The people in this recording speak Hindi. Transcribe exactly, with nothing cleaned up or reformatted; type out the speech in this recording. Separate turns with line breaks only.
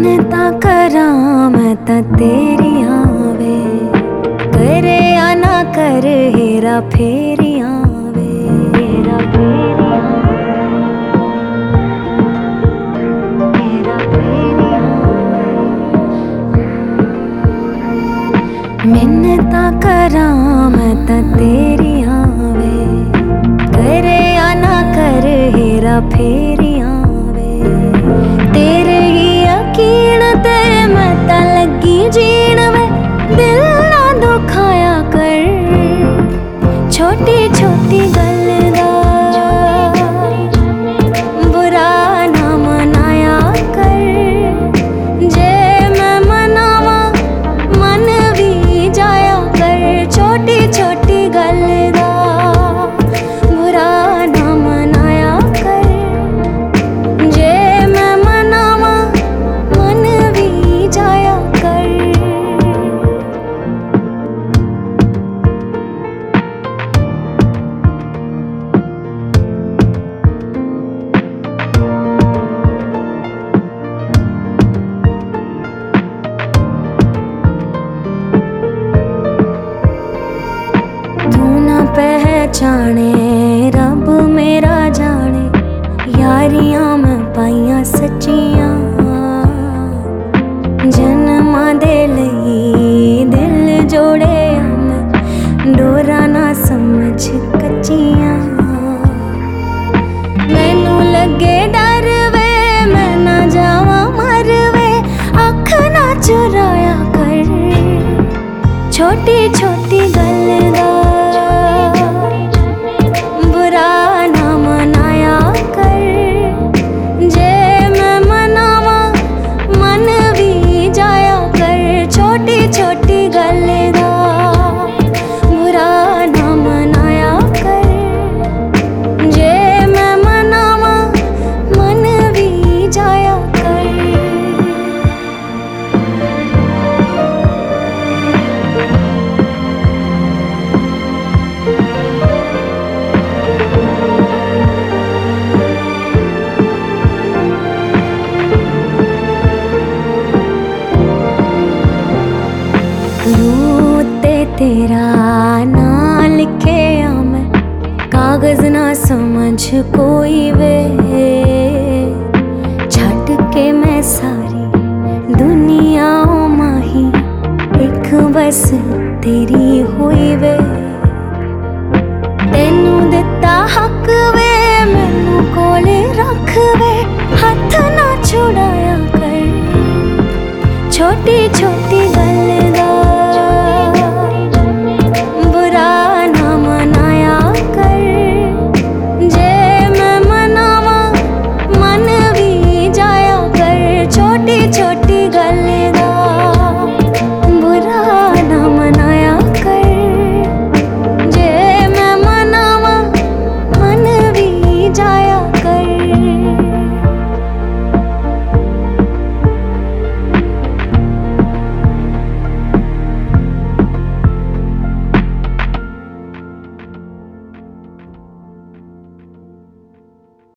मिन्नतां करां मैं तां तेरियां वे, करे या ना कर हेरा फेरियां वे, हेरा फेरियां, हेरा फेरियां। मिन्नतां करां मैं तां तेरियां वे, करे या ना कर हेरा फेरियां वे। तेरे ही यकीन ते मैं तां लगी जीण वे, दिल ना दुखाया कर छोटी छोटी गल दा बुरा ना मनाया कर। जे मैं मनावा मन भी जाया कर, छोटी छोटी गल दा बुरा ना मनाया कर। जे मैं मनावा मन भी जाया कर। तू ना पहचाने रब मेरा जाने, यारियां मैं पाइयां सच्चियां। जन्मां दे लई दिल जोड़े मैं, डोरा ना समझ कच्चियां। मैनू लगे डर वे मैं ना जावां मर वे, अख ना चुराया कर छोटी छोटी गल दा बुरा ना मनाया कर। जे मैं मनावा मन भी जाया कर, छोटी छोटी गल दा बुरा ना मनाया कर। जे मैं मनावा मन भी जाया कर। रूह ते तेरा ना लिखे आ मैं, कागज ना समझ कोई वे। छट के मैं सारी दुनिया माही, एक बस तेरी हुई वे।